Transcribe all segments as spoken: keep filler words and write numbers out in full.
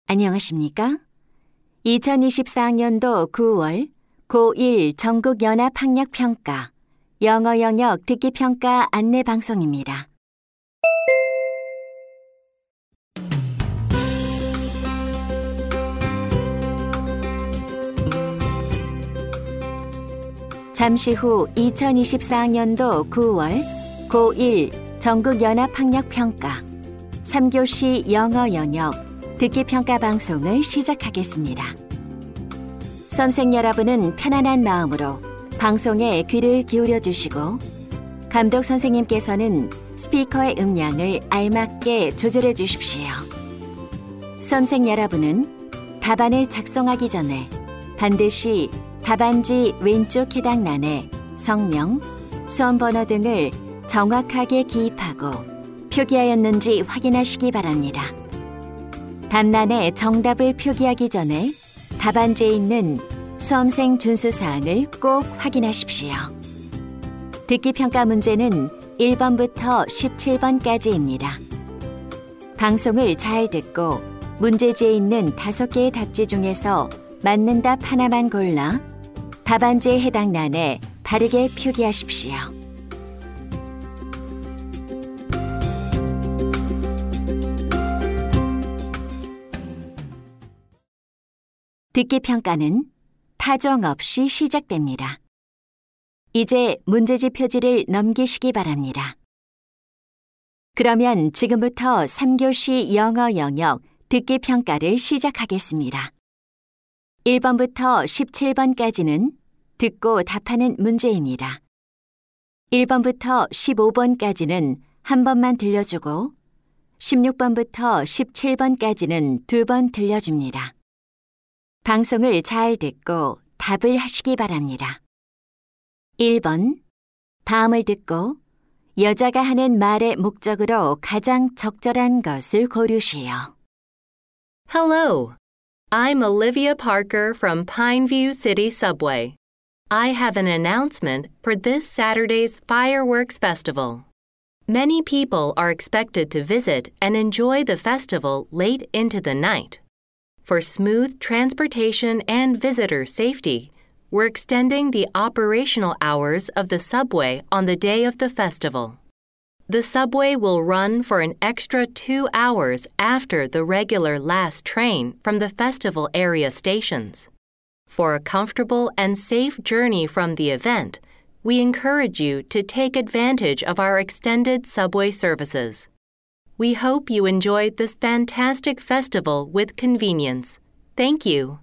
안녕하십니까? 이천이십사 학년도 구월 고일 전국연합학력평가 영어 영역 듣기평가 안내 방송입니다. 잠시 후 이천이십사 학년도 구월 고일 전국연합학력평가 삼 교시 영어 영역 듣기평가 방송을 시작하겠습니다. 수험생 여러분은 편안한 마음으로 방송에 귀를 기울여 주시고 감독 선생님께서는 스피커의 음량을 알맞게 조절해 주십시오. 수험생 여러분은 답안을 작성하기 전에 반드시 답안지 왼쪽 해당란에 성명, 수험번호 등을 정확하게 기입하고 표기하였는지 확인하시기 바랍니다. 답란에 정답을 표기하기 전에 답안지에 있는 수험생 준수사항을 꼭 확인하십시오. 듣기평가 문제는 일 번부터 십칠 번까지입니다. 방송을 잘 듣고 문제지에 있는 다섯 개의 답지 중에서 맞는 답 하나만 골라 답안지에 해당란에 바르게 표기하십시오. 듣기평가는 타종 없이 시작됩니다. 이제 문제지 표지를 넘기시기 바랍니다. 그러면 지금부터 삼 교시 영어 영역 듣기평가를 시작하겠습니다. 일 번부터 십칠 번까지는 듣고 답하는 문제입니다. 일 번부터 십오 번까지는 한 번만 들려주고 십육 번부터 십칠 번까지는 두 번 들려줍니다. 방송을 잘 듣고 답을 하시기 바랍니다. 일 번, 다음을 듣고 여자가 하는 말의 목적으로 가장 적절한 것을 고르시오. Hello, I'm Olivia Parker from Pineview City Subway. I have an announcement for this Saturday's Fireworks Festival. Many people are expected to visit and enjoy the festival late into the night. For smooth transportation and visitor safety, we're extending the operational hours of the subway on the day of the festival. The subway will run for an extra two hours after the regular last train from the festival area stations. For a comfortable and safe journey from the event, we encourage you to take advantage of our extended subway services. We hope you enjoyed this fantastic festival with convenience. Thank you.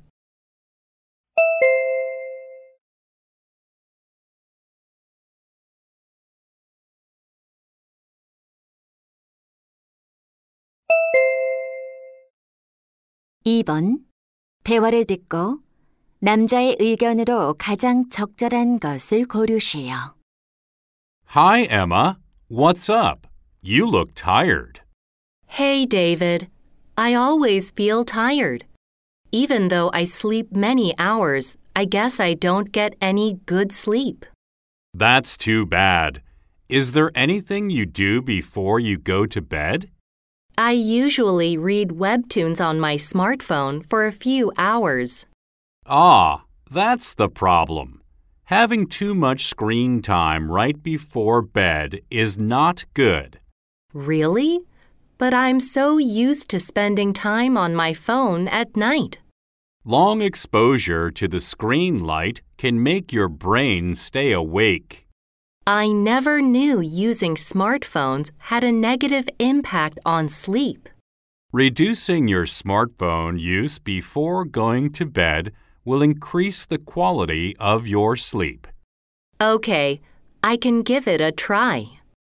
이 번, 대화를 듣고 남자의 의견으로 가장 적절한 것을 고르시오. Hi, Emma. What's up? You look tired. Hey, David. I always feel tired. Even though I sleep many hours, I guess I don't get any good sleep. That's too bad. Is there anything you do before you go to bed? I usually read webtoons on my smartphone for a few hours. Ah, that's the problem. Having too much screen time right before bed is not good. Really? But I'm so used to spending time on my phone at night. Long exposure to the screen light can make your brain stay awake. I never knew using smartphones had a negative impact on sleep. Reducing your smartphone use before going to bed will increase the quality of your sleep. Okay, I can give it a try.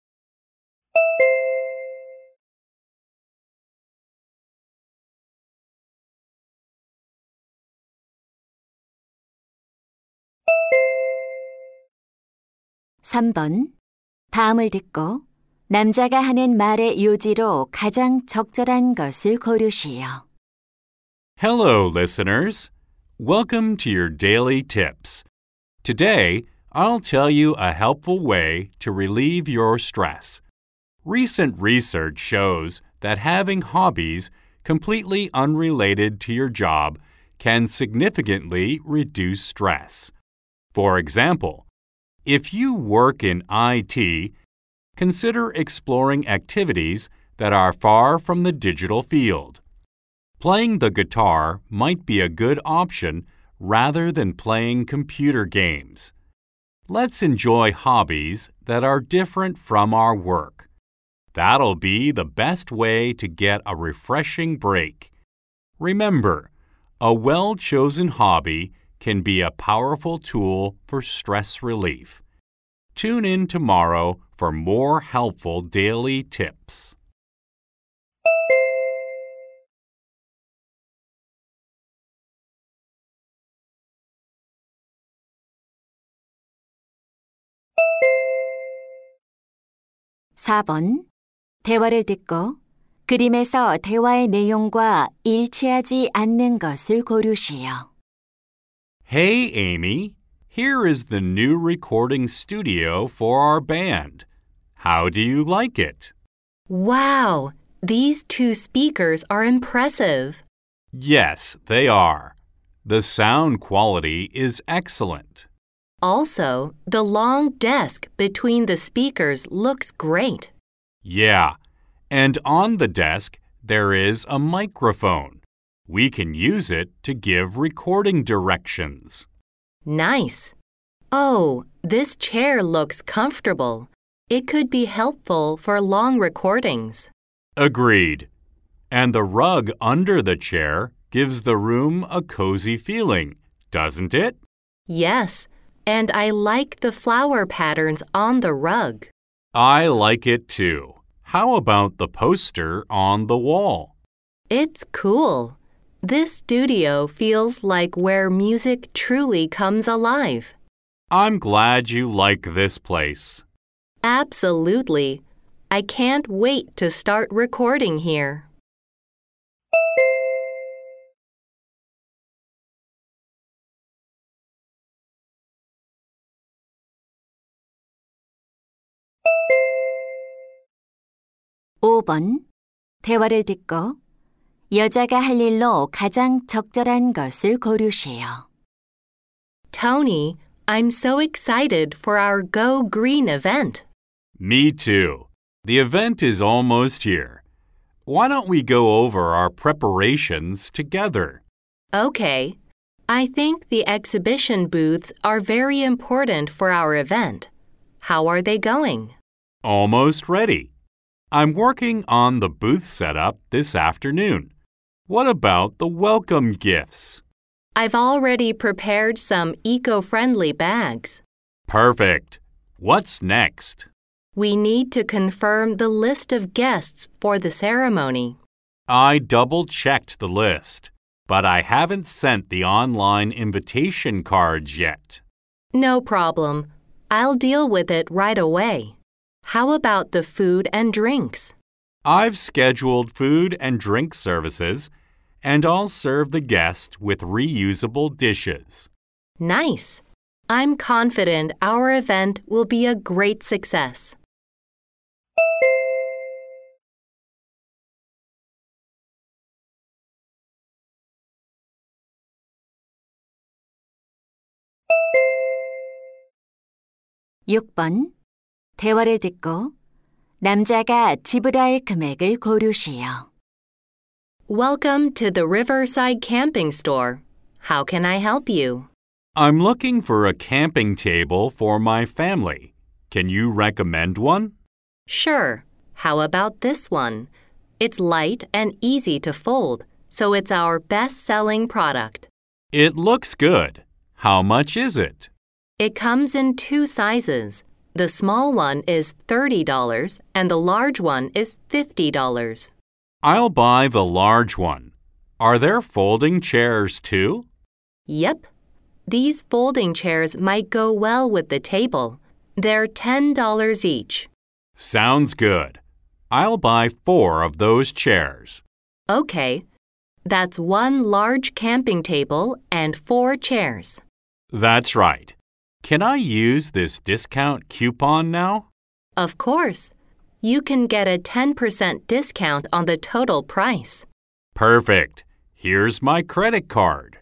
삼 번, 다음을 듣고 남자가 하는 말의 요지로 가장 적절한 것을 고르시오. Hello, listeners. Welcome to your daily tips. Today, I'll tell you a helpful way to relieve your stress. Recent research shows that having hobbies completely unrelated to your job can significantly reduce stress. For example, if you work in I T, consider exploring activities that are far from the digital field. Playing the guitar might be a good option rather than playing computer games. Let's enjoy hobbies that are different from our work. That'll be the best way to get a refreshing break. Remember, a well-chosen hobby can be a powerful tool for stress relief. Tune in tomorrow for more helpful daily tips. 사 번. 대화를 듣고 그림에서 대화의 내용과 일치하지 않는 것을 고르시오. Hey, Amy. Here is the new recording studio for our band. How do you like it? Wow, these two speakers are impressive. Yes, they are. The sound quality is excellent. Also, the long desk between the speakers looks great. Yeah, and on the desk there is a microphone. We can use it to give recording directions. Nice. Oh, this chair looks comfortable. It could be helpful for long recordings. Agreed. And the rug under the chair gives the room a cozy feeling, doesn't it? Yes, and I like the flower patterns on the rug. I like it too. How about the poster on the wall? It's cool. This studio feels like where music truly comes alive. I'm glad you like this place. Absolutely. I can't wait to start recording here. 오 번. 대화를 듣고 여자가 할 일로 가장 적절한 것을 고르시오. Tony, I'm so excited for our Go Green event. Me too. The event is almost here. Why don't we go over our preparations together? Okay. I think the exhibition booths are very important for our event. How are they going? Almost ready. I'm working on the booth setup this afternoon. What about the welcome gifts? I've already prepared some eco-friendly bags. Perfect. What's next? We need to confirm the list of guests for the ceremony. I double-checked the list, but I haven't sent the online invitation cards yet. No problem. I'll deal with it right away. How about the food and drinks? I've scheduled food and drink services, and I'll serve the guests with reusable dishes. Nice. I'm confident our event will be a great success. 육 번. 대화를 듣고 남자가 지불할 금액을 고르시오. Welcome to the Riverside Camping Store. How can I help you? I'm looking for a camping table for my family. Can you recommend one? Sure. How about this one? It's light and easy to fold, so it's our best-selling product. It looks good. How much is it? It comes in two sizes. The small one is thirty dollars and the large one is fifty dollars. I'll buy the large one. Are there folding chairs too? Yep. These folding chairs might go well with the table. They're ten dollars each. Sounds good. I'll buy four of those chairs. Okay. That's one large camping table and four chairs. That's right. Can I use this discount coupon now? Of course. You can get a ten percent discount on the total price. Perfect. Here's my credit card.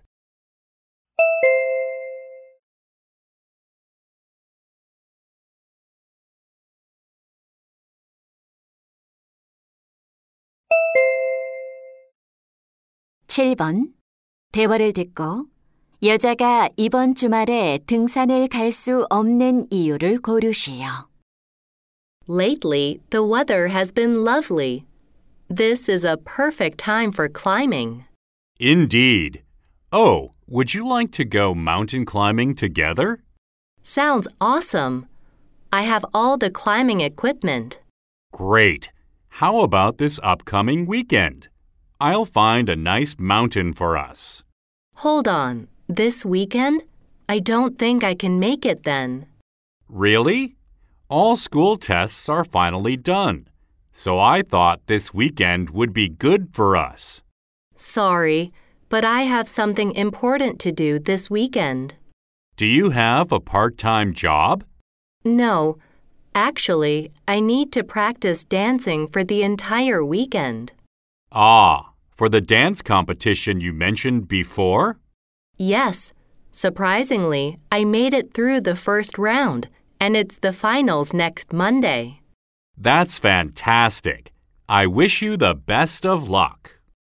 칠 번. 대화를 듣고 여자가 이번 주말에 등산을 갈 수 없는 이유를 고르시오. Lately, the weather has been lovely. This is a perfect time for climbing. Indeed. Oh, would you like to go mountain climbing together? Sounds awesome. I have all the climbing equipment. Great. How about this upcoming weekend? I'll find a nice mountain for us. Hold on. This weekend? I don't think I can make it then. Really? All school tests are finally done, so I thought this weekend would be good for us. Sorry, but I have something important to do this weekend. Do you have a part-time job? No. Actually, I need to practice dancing for the entire weekend. Ah, for the dance competition you mentioned before? Yes. Surprisingly, I made it through the first round, and it's the finals next Monday. That's fantastic. I wish you the best of luck.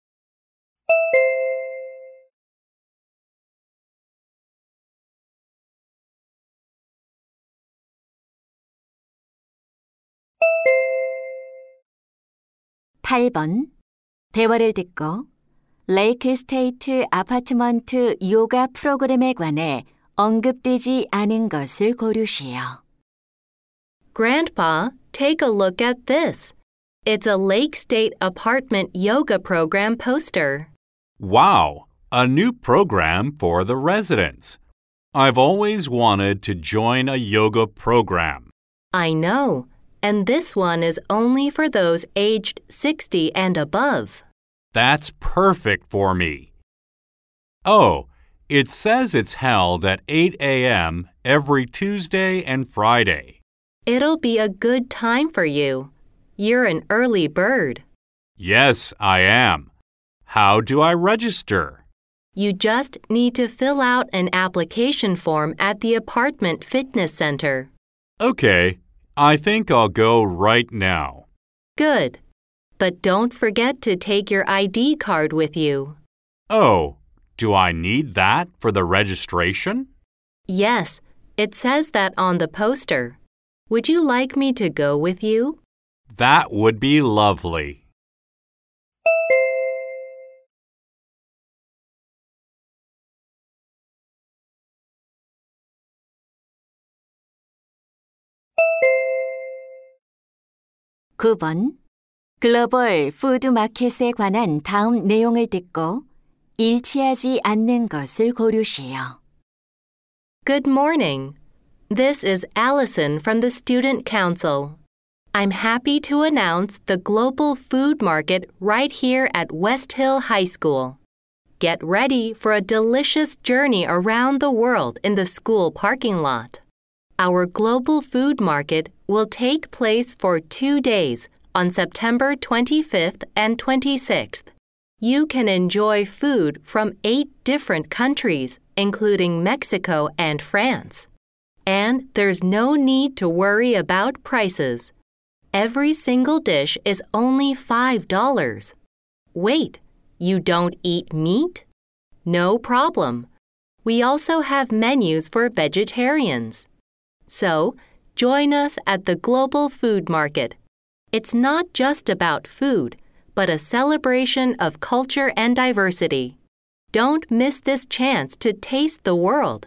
팔 번. 대화를 듣고 레이크 스테이트 아파트먼트 요가 프로그램에 관해 언급되지 않은 것을 고르시오. Grandpa, take a look at this. It's a Lake State apartment yoga program poster. Wow, a new program for the residents. I've always wanted to join a yoga program. I know, and this one is only for those aged sixty and above. That's perfect for me. Oh, it says it's held at eight a.m. every Tuesday and Friday. It'll be a good time for you. You're an early bird. Yes, I am. How do I register? You just need to fill out an application form at the apartment fitness center. Okay, I think I'll go right now. Good. But don't forget to take your I D card with you. Oh, do I need that for the registration? Yes, it says that on the poster. Would you like me to go with you? That would be lovely. 구 번. 글로벌 푸드 마켓에 관한 다음 내용을 듣고 일치하지 않는 것을 고르시오. Good morning. This is Allison from the Student Council. I'm happy to announce the Global Food Market right here at West Hill High School. Get ready for a delicious journey around the world in the school parking lot. Our Global Food Market will take place for two days on September twenty-fifth and twenty-sixth. You can enjoy food from eight different countries, including Mexico and France. And there's no need to worry about prices. Every single dish is only five dollars. Wait, you don't eat meat? No problem. We also have menus for vegetarians. So, join us at the Global Food Market. It's not just about food, but a celebration of culture and diversity. Don't miss this chance to taste the world.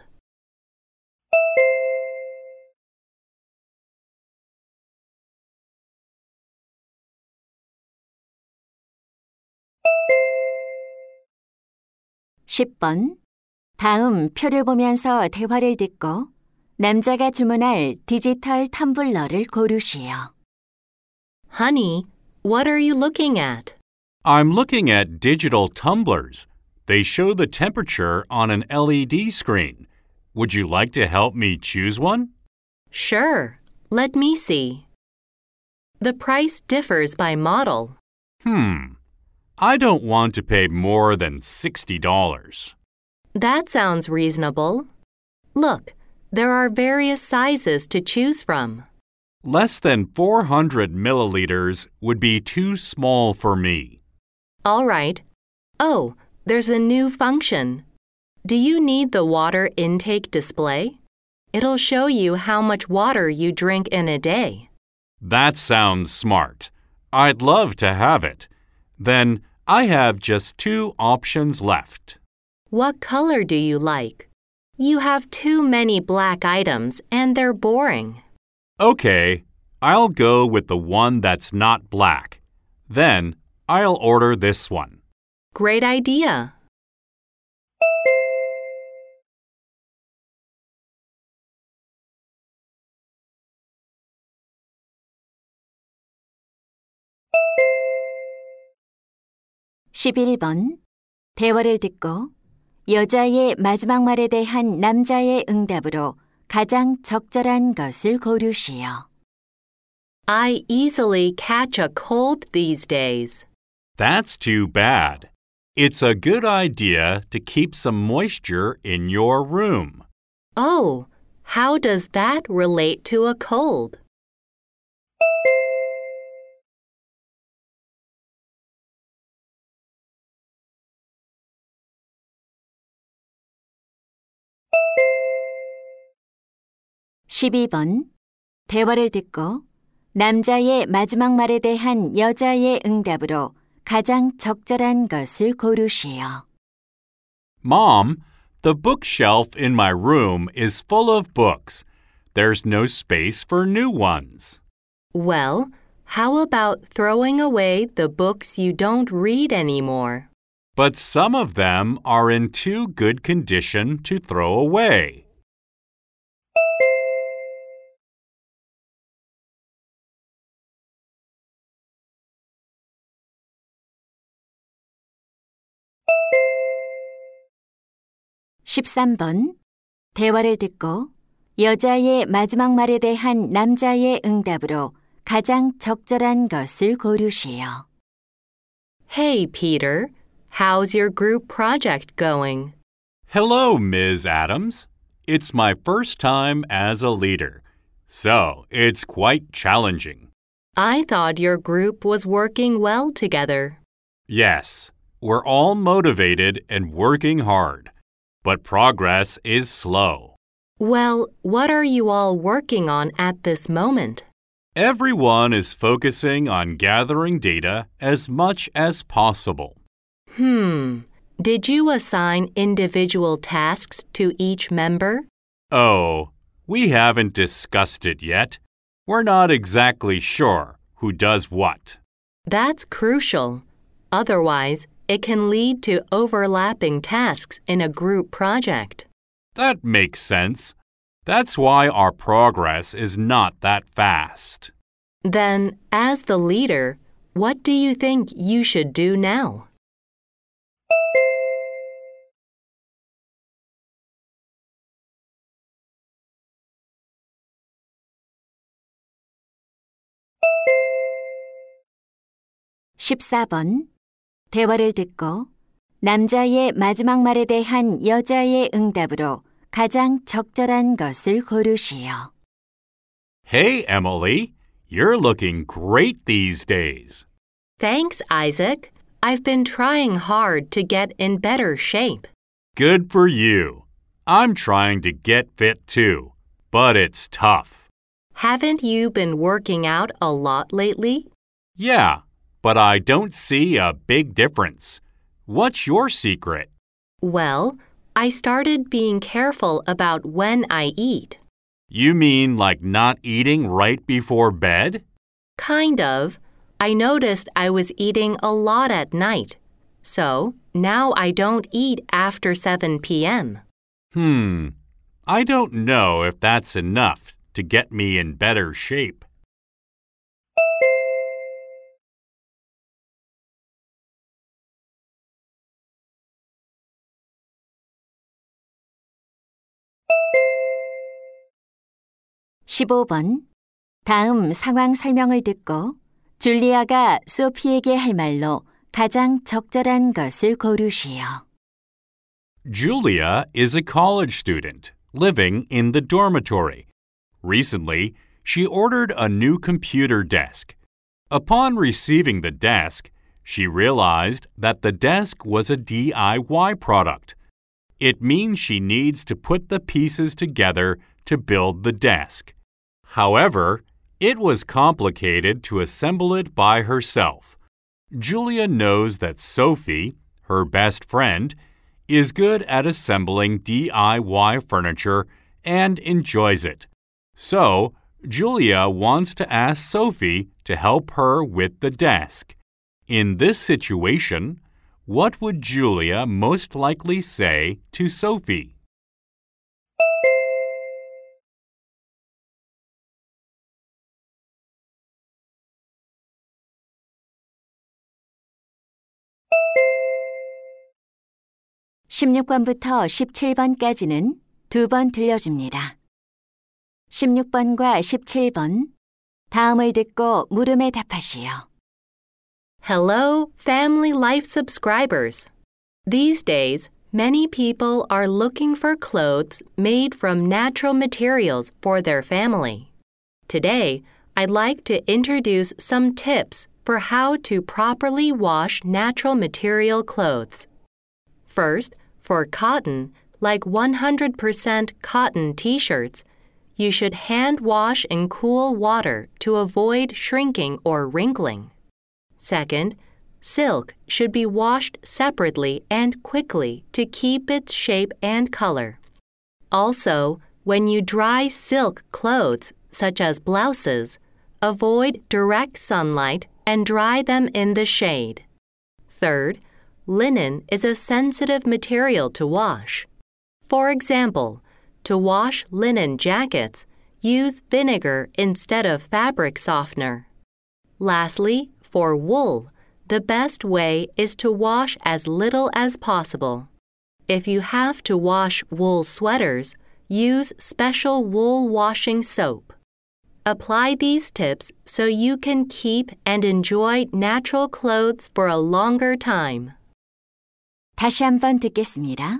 십 번. 다음 표를 보면서 대화를 듣고 남자가 주문할 디지털 텀블러를 고르시오. Honey, what are you looking at? I'm looking at digital tumblers. They show the temperature on an L E D screen. Would you like to help me choose one? Sure. Let me see. The price differs by model. Hmm. I don't want to pay more than sixty dollars. That sounds reasonable. Look, there are various sizes to choose from. Less than four hundred milliliters would be too small for me. All right. Oh, there's a new function. Do you need the water intake display? It'll show you how much water you drink in a day. That sounds smart. I'd love to have it. Then I have just two options left. What color do you like? You have too many black items and they're boring. Okay, I'll go with the one that's not black. Then I'll order this one. Great idea. 십일 번. 대화를 듣고 여자의 마지막 말에 대한 남자의 응답으로 가장 적절한 것을 고르시오. I easily catch a cold these days. That's too bad. It's a good idea to keep some moisture in your room. Oh, how does that relate to a cold? 십이 번. 대화를 듣고 남자의 마지막 말에 대한 여자의 응답으로 가장 적절한 것을 고르시오. Mom, the bookshelf in my room is full of books. There's no space for new ones. Well, how about throwing away the books you don't read anymore? But some of them are in too good condition to throw away. 십삼 번. 대화를 듣고 여자의 마지막 말에 대한 남자의 응답으로 가장 적절한 것을 고르시오. Hey, Peter. How's your group project going? Hello, Miz Adams. It's my first time as a leader, so it's quite challenging. I thought your group was working well together. Yes, we're all motivated and working hard, but progress is slow. Well, what are you all working on at this moment? Everyone is focusing on gathering data as much as possible. Hmm. Did you assign individual tasks to each member? Oh, we haven't discussed it yet. We're not exactly sure who does what. That's crucial. Otherwise, it can lead to overlapping tasks in a group project. That makes sense. That's why our progress is not that fast. Then, as the leader, what do you think you should do now? 십사 번. 대화를 듣고 남자의 마지막 말에 대한 여자의 응답으로 가장 적절한 것을 고르시오. Hey, Emily, you're looking great these days. Thanks, Isaac. I've been trying hard to get in better shape. Good for you. I'm trying to get fit too, but it's tough. Haven't you been working out a lot lately? Yeah, but I don't see a big difference. What's your secret? Well, I started being careful about when I eat. You mean like not eating right before bed? Kind of. I noticed I was eating a lot at night. So, now I don't eat after seven p.m. Hmm. I don't know if that's enough to get me in better shape. 십오 번. 다음 상황 설명을 듣고 줄리아가 소피에게 할 말로 가장 적절한 것을 고르시오. Julia is a college student living in the dormitory. Recently, she ordered a new computer desk. Upon receiving the desk, she realized that the desk was a D I Y product. It means she needs to put the pieces together to build the desk. However, it was complicated to assemble it by herself. Julia knows that Sophie, her best friend, is good at assembling D I Y furniture and enjoys it. So, Julia wants to ask Sophie to help her with the desk. In this situation, what would Julia most likely say to Sophie? 십육 번부터 십칠 번까지는 두 번 들려줍니다. 십육 번과 십칠 번, 다음을 듣고 물음에 답하시오. Hello, Family Life subscribers. These days, many people are looking for clothes made from natural materials for their family. Today, I'd like to introduce some tips for how to properly wash natural material clothes. First, for cotton, like one hundred percent cotton t-shirts, you should hand wash in cool water to avoid shrinking or wrinkling. Second, silk should be washed separately and quickly to keep its shape and color. Also, when you dry silk clothes, such as blouses, avoid direct sunlight and dry them in the shade. Third, linen is a sensitive material to wash. For example, to wash linen jackets, use vinegar instead of fabric softener. Lastly, for wool, the best way is to wash as little as possible. If you have to wash wool sweaters, use special wool washing soap. Apply these tips so you can keep and enjoy natural clothes for a longer time. 다시 한번 듣겠습니다.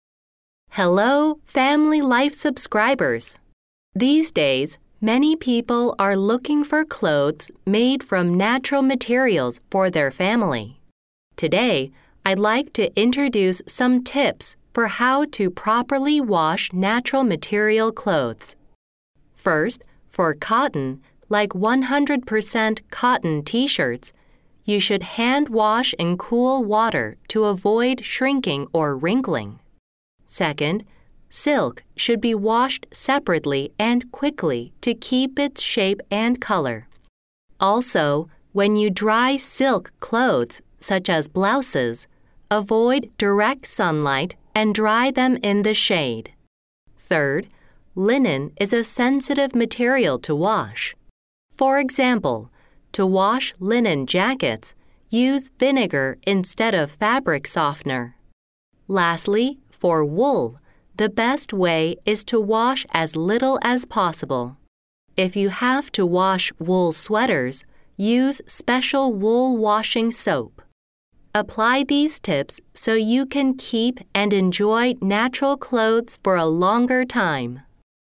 Hello, Family Life subscribers. These days, many people are looking for clothes made from natural materials for their family. Today, I'd like to introduce some tips for how to properly wash natural material clothes. First, for cotton, like one hundred percent cotton t-shirts, you should hand wash in cool water to avoid shrinking or wrinkling. Second, silk should be washed separately and quickly to keep its shape and color. Also, when you dry silk clothes, such as blouses, avoid direct sunlight and dry them in the shade. Third, linen is a sensitive material to wash. For example, to wash linen jackets, use vinegar instead of fabric softener. Lastly, for wool, the best way is to wash as little as possible. If you have to wash wool sweaters, use special wool washing soap. Apply these tips so you can keep and enjoy natural clothes for a longer time.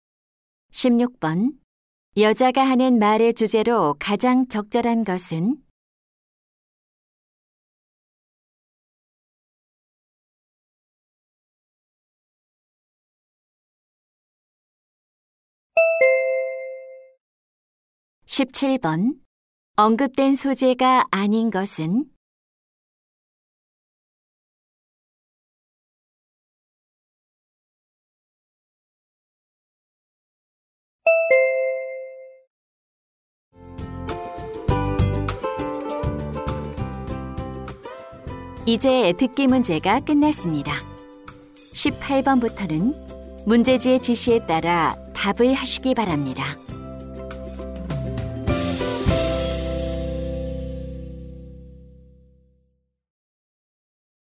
십육 번. 여자가 하는 말의 주제로 가장 적절한 것은? 십칠 번. 언급된 소재가 아닌 것은? 이제 듣기 문제가 끝났습니다. 십팔 번부터는 문제지의 지시에 따라 답을 하시기 바랍니다.